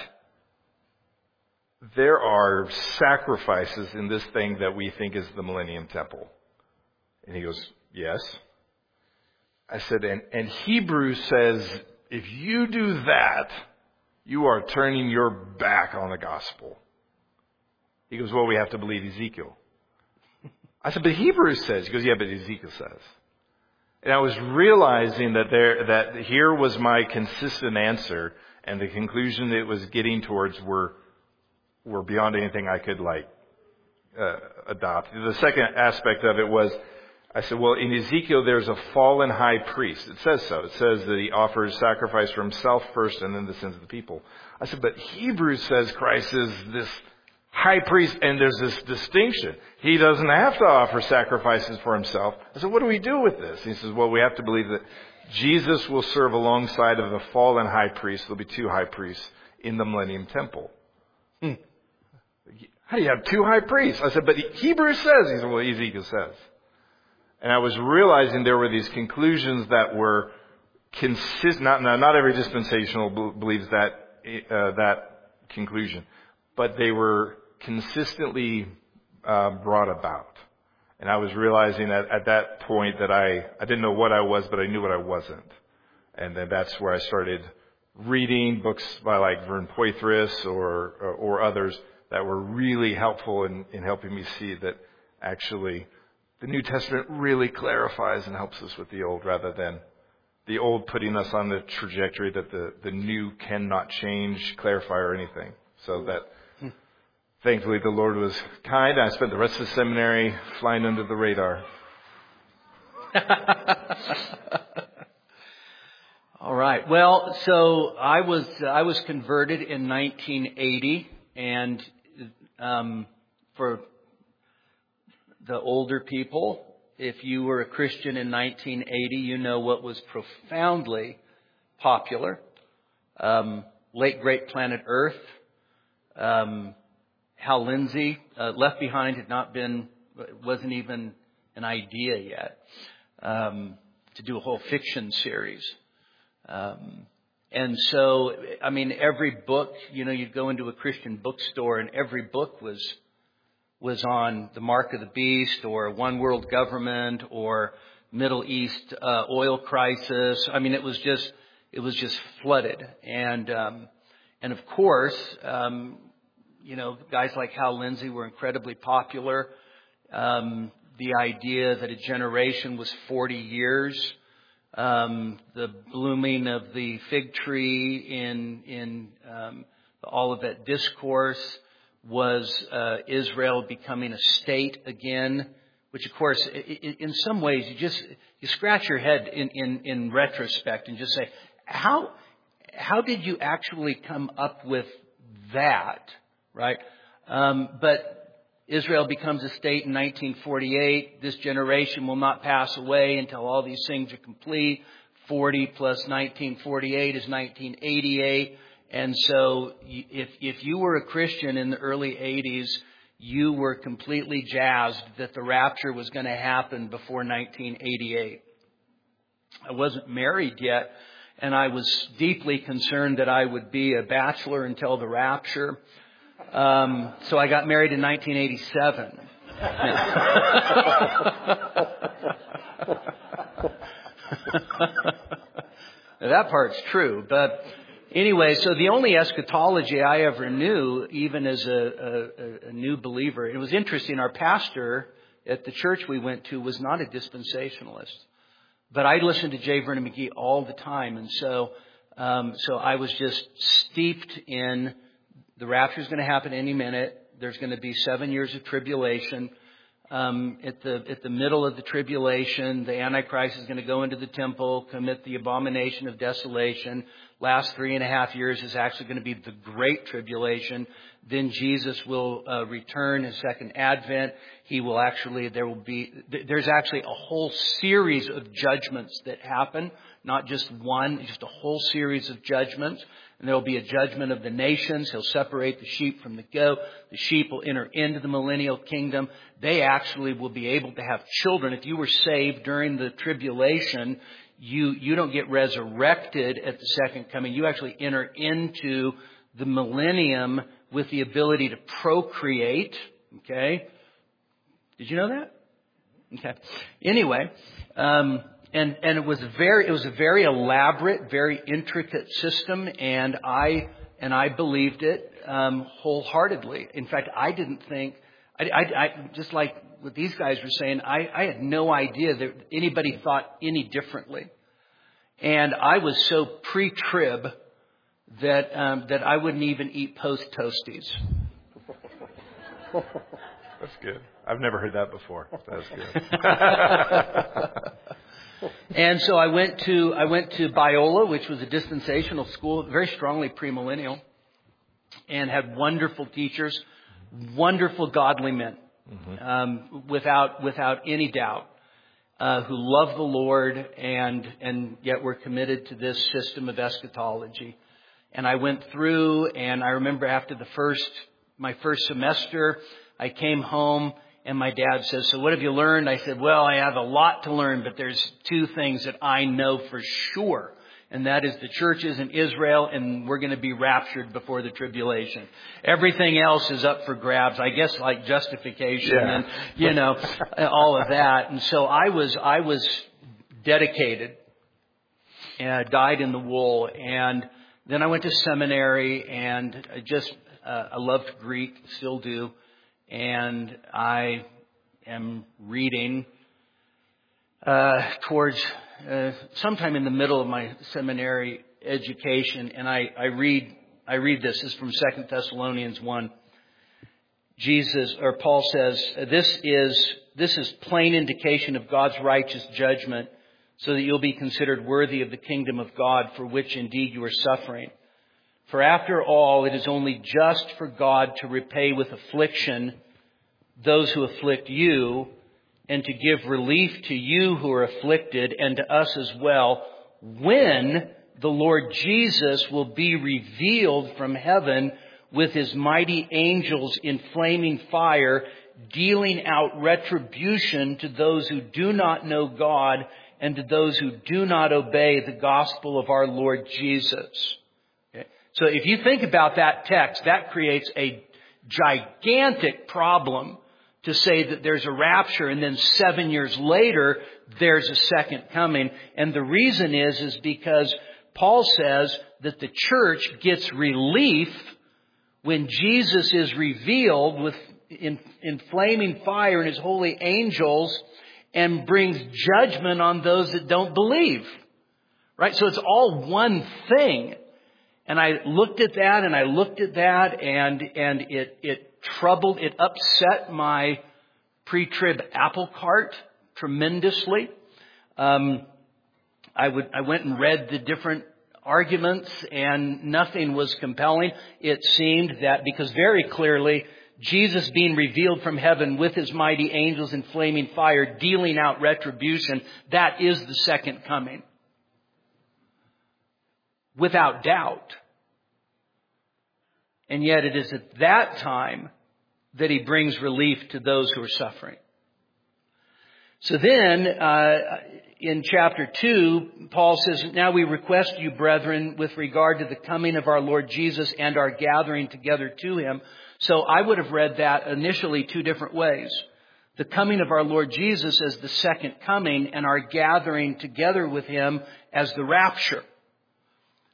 there are sacrifices in this thing that we think is the Millennium Temple. And he goes, yes. I said, and, and Hebrews says, if you do that, you are turning your back on the gospel. He goes, well, we have to believe Ezekiel. I said, but Hebrews says. He goes, yeah, but Ezekiel says. And I was realizing that there, that here was my consistent answer, and the conclusion it was getting towards were, were beyond anything I could like, uh, adopt. The second aspect of it was, I said, well, in Ezekiel, there's a fallen high priest. It says so. It says that he offers sacrifice for himself first and then the sins of the people. I said, but Hebrews says Christ is this high priest, and there's this distinction. He doesn't have to offer sacrifices for himself. I said, what do we do with this? He says, well, we have to believe that Jesus will serve alongside of the fallen high priest. There'll be two high priests in the Millennium Temple. Hmm. How do you have two high priests? I said, but Hebrews says. He said, well, Ezekiel says. And I was realizing there were these conclusions that were consistent. Not, not every dispensational believes that, uh, that conclusion, but they were consistently uh, brought about. And I was realizing that at that point that I, I didn't know what I was, but I knew what I wasn't. And then that's where I started reading books by like Vern Poythress or, or, or others that were really helpful in, in helping me see that actually the New Testament really clarifies and helps us with the Old, rather than the Old putting us on the trajectory that the, the New cannot change, clarify, or anything. So that, thankfully, the Lord was kind. I spent the rest of the seminary flying under the radar. All right. Well, so I was I was converted in nineteen eighty, and um, for the older people, if you were a Christian in nineteen eighty, you know what was profoundly popular. Um, late great planet Earth. Um, Hal Lindsey, uh, Left Behind had not been, wasn't even an idea yet, um, to do a whole fiction series. Um, and so, I mean, every book, you know, you'd go into a Christian bookstore and every book was, was on the mark of the beast or one world government or Middle East, uh, oil crisis. I mean, it was just, it was just flooded. And, um, and of course, um, you know, guys like Hal Lindsey were incredibly popular. Um, the idea that a generation was forty years, um, the blooming of the fig tree in in um, the Olivet Discourse was uh, Israel becoming a state again, which of course, in some ways, you just you scratch your head in, in, in retrospect and just say, how how did you actually come up with that? Right? Um, but Israel becomes a state in nineteen forty-eight. This generation will not pass away until all these things are complete. forty plus nineteen forty-eight is nineteen eighty-eight. And so if, if you were a Christian in the early eighties, you were completely jazzed that the rapture was going to happen before nineteen eighty-eight. I wasn't married yet, and I was deeply concerned that I would be a bachelor until the rapture. Um, so I got married in nineteen eighty-seven. that part's true. But anyway, so the only eschatology I ever knew, even as a, a, a new believer, it was interesting. Our pastor at the church we went to was not a dispensationalist. But I listened to J. Vernon McGee all the time. And so, um, so I was just steeped in the rapture is going to happen any minute. There's going to be seven years of tribulation. Um, at the at the middle of the tribulation, the Antichrist is going to go into the temple, commit the abomination of desolation. Last three and a half years is actually going to be the Great Tribulation. Then Jesus will uh, return, his second advent. He will actually, there will be, there's actually a whole series of judgments that happen, not just one, just a whole series of judgments. And there will be a judgment of the nations. He'll separate the sheep from the goat. The sheep will enter into the millennial kingdom. They actually will be able to have children. If you were saved during the tribulation, you, you don't get resurrected at the second coming. You actually enter into the millennium with the ability to procreate. Okay? Did you know that? Okay. Anyway, um, And, and it was a very, it was a very elaborate, very intricate system, and I, and I believed it, um, wholeheartedly. In fact, I didn't think, I, I, I, just like what these guys were saying, I, I had no idea that anybody thought any differently. And I was so pre-trib that, um, that I wouldn't even eat post toasties. That's good. I've never heard that before. That's good. And so I went to I went to Biola, which was a dispensational school, very strongly premillennial, and had wonderful teachers, wonderful godly men, mm-hmm. um, without without any doubt, uh, who loved the Lord and and yet were committed to this system of eschatology. And I went through, and I remember after the first my first semester, I came home. And my dad says, so what have you learned? I said, well, I have a lot to learn, but there's two things that I know for sure. And that is the church is in Israel, and we're going to be raptured before the tribulation. Everything else is up for grabs. I guess like justification yeah. and, you know, all of that. And so I was, I was dedicated and I dyed in the wool. And then I went to seminary, and I just, uh, I loved Greek, still do. And I am reading uh, towards uh, sometime in the middle of my seminary education, and I, I read I read this. This is from Second Thessalonians one. Jesus or Paul says, "This is this is plain indication of God's righteous judgment, so that you'll be considered worthy of the kingdom of God, for which indeed you are suffering. For after all, it is only just for God to repay with affliction those who afflict you, and to give relief to you who are afflicted, and to us as well, when the Lord Jesus will be revealed from heaven with his mighty angels in flaming fire, dealing out retribution to those who do not know God and to those who do not obey the gospel of our Lord Jesus." Okay. So if you think about that text, that creates a gigantic problem to say that there's a rapture and then seven years later there's a second coming. And the reason is, is because Paul says that the church gets relief when Jesus is revealed with in, in flaming fire and his holy angels and brings judgment on those that don't believe. Right? So it's all one thing. And I looked at that and I looked at that and, and it, it troubled, it upset my pre-trib apple cart tremendously. Um, I would, I went and read the different arguments and nothing was compelling. It seemed that because very clearly Jesus being revealed from heaven with his mighty angels in flaming fire, dealing out retribution, that is the second coming. Without doubt. And yet it is at that time that he brings relief to those who are suffering. So then, uh, in chapter two, Paul says, "Now we request you, brethren, with regard to the coming of our Lord Jesus and our gathering together to him." So I would have read that initially two different ways. The coming of our Lord Jesus as the second coming and our gathering together with him as the rapture.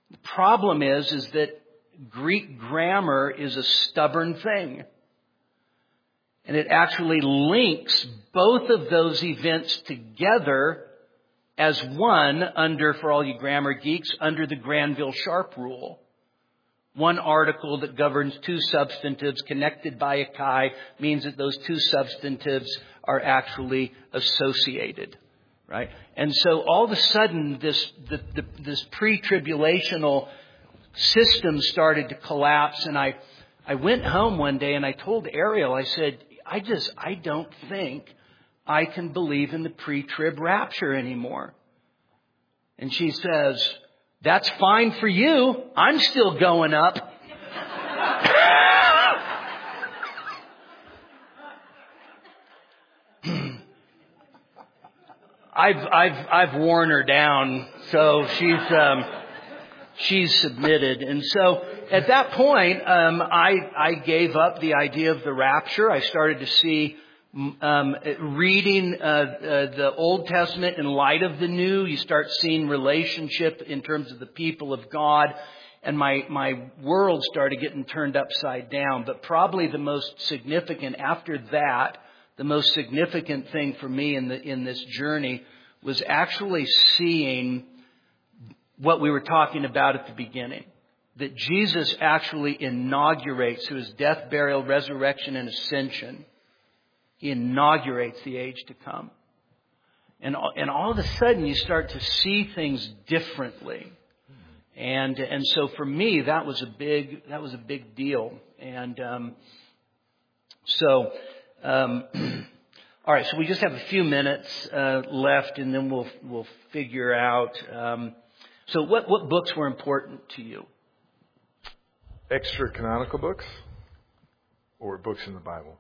The problem is, is that Greek grammar is a stubborn thing. And it actually links both of those events together as one under, for all you grammar geeks, under the Granville-Sharp rule. One article that governs two substantives connected by a chi means that those two substantives are actually associated, right? And so all of a sudden, this the, the, this pre-tribulational system started to collapse. And I, I went home one day and I told Ariel, I said, I just, I don't think I can believe in the pre-trib rapture anymore. And she says, that's fine for you. I'm still going up. I've, I've, I've worn her down. So she's, um, she's submitted. And so at that point, um, I, I gave up the idea of the rapture. I started to see Um, reading uh, uh, the Old Testament in light of the New, you start seeing relationship in terms of the people of God, and my my world started getting turned upside down. But probably the most significant after that, the most significant thing for me in the in this journey was actually seeing what we were talking about at the beginning. That Jesus actually inaugurates through his death, burial, resurrection, and ascension. He inaugurates the age to come. And, and all of a sudden you start to see things differently. And, and so for me, that was a big, that was a big deal. And, um, so, um, all right, so we just have a few minutes, uh, left and then we'll, we'll figure out, um, so what, what books were important to you? Extra canonical books or books in the Bible?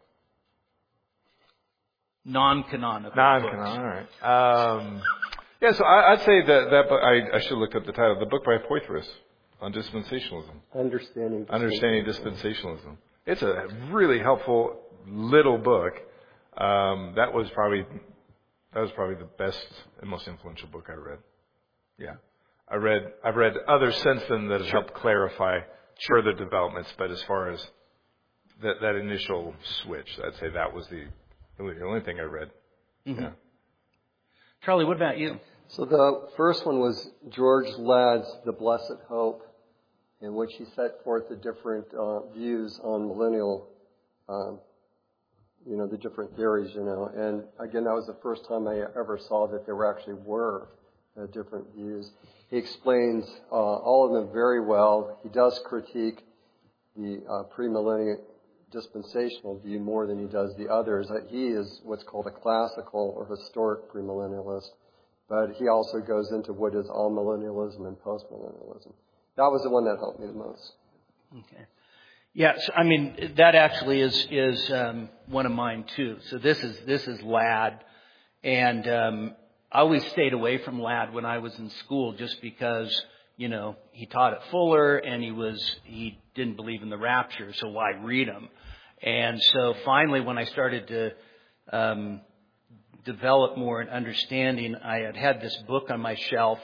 Non-canonical. Non-canonical, all right. Um, yeah, so I, I'd say that, that book, I, I should look up the title, the book by Poythress on dispensationalism. Understanding. Understanding dispensationalism. It's a really helpful little book. Um, that was probably, that was probably the best and most influential book I read. Yeah. I read, I've read others since then that have Sure. helped clarify sure. further developments, but as far as that, that initial switch, I'd say that was the, the only thing I read. Mm-hmm. Yeah. Charlie, what about you? So the first one was George Ladd's The Blessed Hope, in which he set forth the different uh, views on millennial, um, you know, the different theories, you know. And again, that was the first time I ever saw that there were actually were uh, different views. He explains uh, all of them very well. He does critique the uh, premillennial dispensational view more than he does the others. That he is what's called a classical or historic premillennialist, but he also goes into what is all-millennialism and post-millennialism. That was the one that helped me the most. Okay. Yes, I mean that actually is is um, one of mine too. So this is this is Ladd, and um, I always stayed away from Ladd when I was in school, just because you know he taught at Fuller and he was he didn't believe in the rapture, so why read him? And so finally, when I started to um, develop more an understanding, I had had this book on my shelf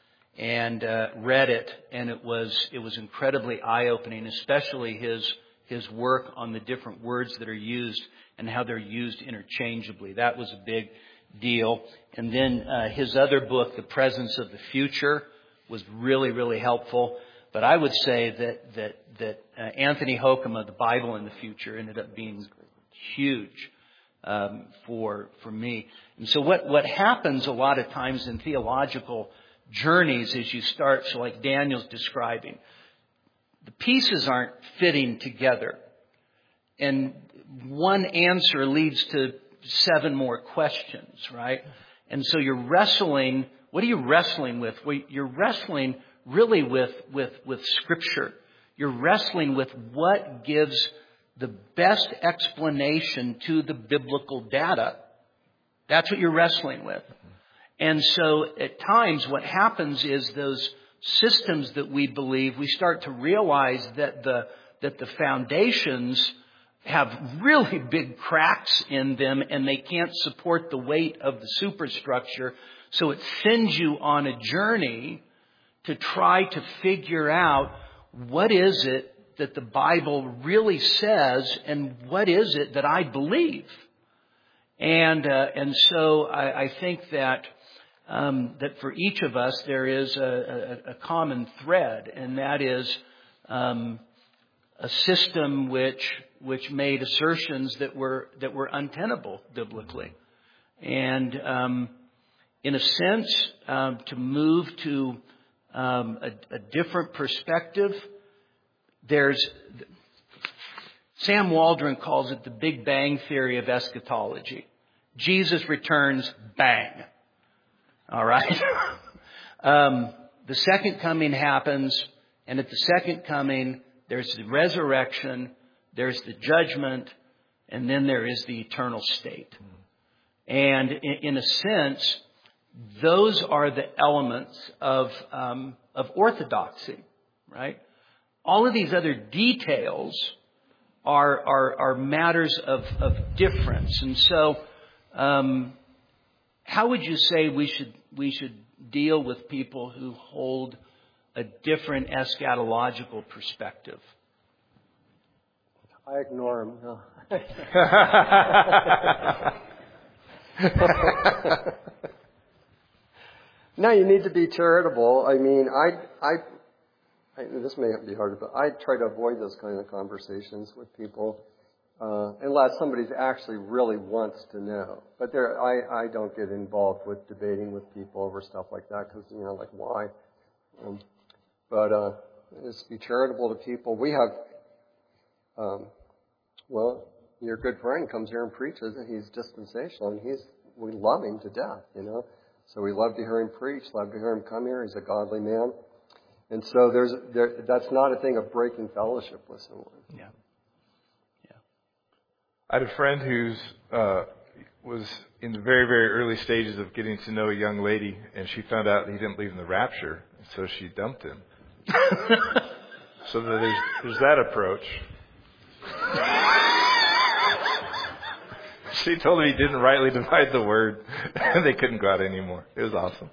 and uh, read it, and it was it was incredibly eye-opening, especially his his work on the different words that are used and how they're used interchangeably. That was a big deal. And then uh, his other book, The Presence of the Future, was really, really helpful. But I would say that that that uh, Anthony Hoekema, The Bible in the Future, ended up being huge um, for for me. And so what what happens a lot of times in theological journeys is you start, so like Daniel's describing, the pieces aren't fitting together, and one answer leads to seven more questions, right? And so you're wrestling. What are you wrestling with? Well, you're wrestling really with, with, with Scripture. You're wrestling with what gives the best explanation to the biblical data. That's what you're wrestling with. And so at times what happens is those systems that we believe, we start to realize that the, that the foundations have really big cracks in them and they can't support the weight of the superstructure. So it sends you on a journey to try to figure out what is it that the Bible really says and what is it that I believe. And uh, and so I, I think that um, that for each of us there is a, a, a common thread, and that is um, a system which which made assertions that were that were untenable biblically, and um, in a sense, um, to move to um, a, a different perspective. There's Sam Waldron calls it the Big Bang theory of eschatology. Jesus returns, bang. All right. um, the second coming happens, and at the second coming, there's the resurrection, there's the judgment, and then there is the eternal state. And in, in a sense, those are the elements of um, of orthodoxy, right? All of these other details are are, are matters of, of difference. And so, um, how would you say we should we should deal with people who hold a different eschatological perspective? I ignore them. No. No, you need to be charitable. I mean, I, I, I this may be hard, but I try to avoid those kind of conversations with people, uh, unless somebody actually really wants to know. But there, I, I don't get involved with debating with people over stuff like that because, you know, like why? Um, but uh, just be charitable to people. We have, um, well, your good friend comes here and preaches, and he's dispensational, and he's we love him to death, you know. So we love to hear him preach, love to hear him come here. He's a godly man. And so there's there, that's not a thing of breaking fellowship with someone. Yeah. Yeah. I had a friend who's uh, was in the very, very early stages of getting to know a young lady, and she found out he didn't believe in the rapture, and so she dumped him. So there's, there's that approach. She told him he didn't rightly divide the word, and they couldn't go out anymore. It was awesome.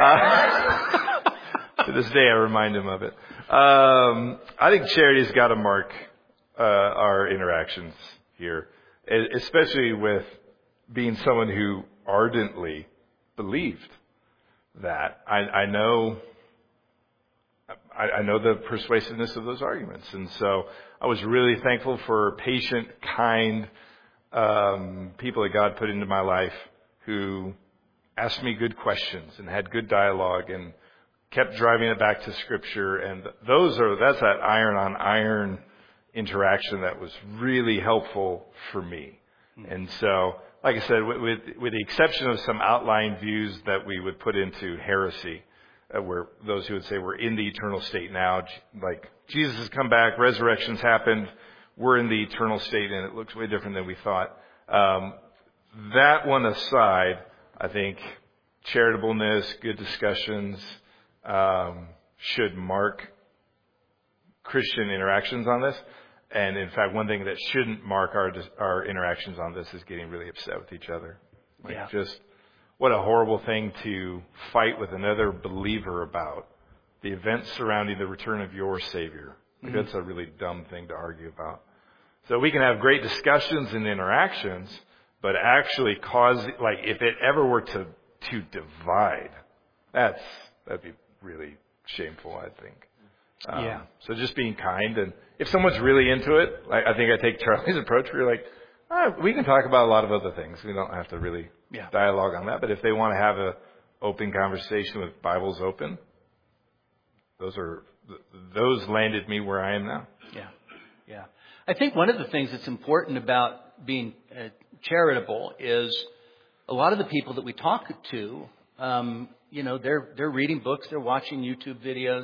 Uh, to this day, I remind him of it. Um, I think charity's got to mark uh, our interactions here, especially with being someone who ardently believed that. I, I know, I, I know the persuasiveness of those arguments, and so I was really thankful for patient, kind. Um, people that God put into my life who asked me good questions and had good dialogue and kept driving it back to Scripture. And those are that's that iron on iron interaction that was really helpful for me. Mm-hmm. And so, like I said, with, with, with the exception of some outlying views that we would put into heresy, uh, where those who would say we're in the eternal state now, like Jesus has come back, resurrection's happened, we're in the eternal state, and it looks way different than we thought. Um, that one aside, I think charitableness, good discussions um, should mark Christian interactions on this. And in fact, one thing that shouldn't mark our our interactions on this is getting really upset with each other. Like yeah. Just what a horrible thing to fight with another believer about. The events surrounding the return of your Savior. Like mm-hmm. That's a really dumb thing to argue about. So we can have great discussions and interactions, but actually cause, like, if it ever were to, to divide, that's, that'd be really shameful, I think. Um, yeah. So just being kind, and if someone's really into it, like, I think I take Charlie's approach where you're like, ah, we can talk about a lot of other things. We don't have to really yeah. dialogue on that. But if they want to have a open conversation with Bibles open, those are, those landed me where I am now. Yeah. Yeah. I think one of the things that's important about being uh, charitable is a lot of the people that we talk to, um, you know, they're they're reading books, they're watching YouTube videos,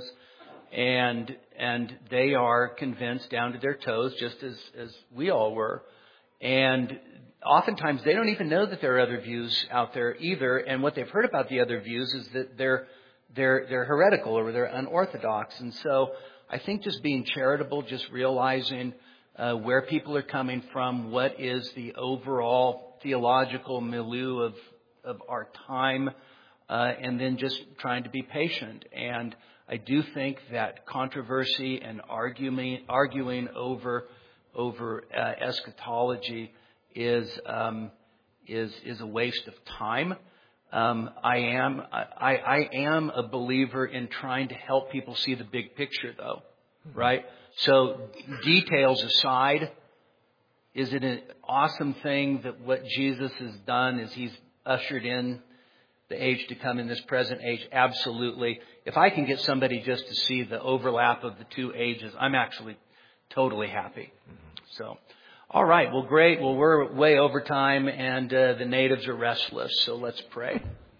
and and they are convinced down to their toes, just as as we all were. And oftentimes they don't even know that there are other views out there either. And what they've heard about the other views is that they're they're they're heretical or they're unorthodox. And so I think just being charitable, just realizing Uh, where people are coming from, what is the overall theological milieu of of our time, uh, and then just trying to be patient. And I do think that controversy and arguing, arguing over over uh, eschatology is um, is is a waste of time. Um, I am I, I am a believer in trying to help people see the big picture, though, right? So details aside, is it an awesome thing that what Jesus has done is He's ushered in the age to come in this present age? Absolutely. If I can get somebody just to see the overlap of the two ages, I'm actually totally happy. So, all right. Well, great. Well, we're way over time, and uh, the natives are restless. So let's pray.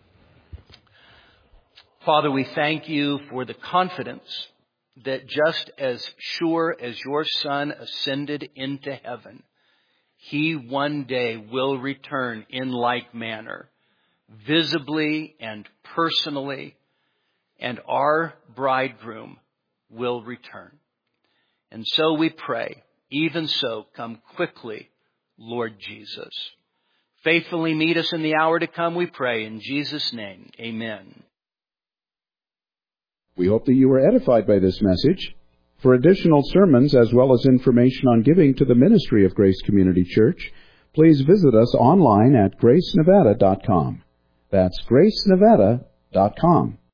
Father, we thank you for the confidence that just as sure as your Son ascended into heaven, He one day will return in like manner, visibly and personally, and our bridegroom will return. And so we pray, even so, come quickly, Lord Jesus. Faithfully meet us in the hour to come, we pray. In Jesus' name, amen. We hope that you were edified by this message. For additional sermons as well as information on giving to the ministry of Grace Community Church, please visit us online at grace nevada dot com. That's grace nevada dot com.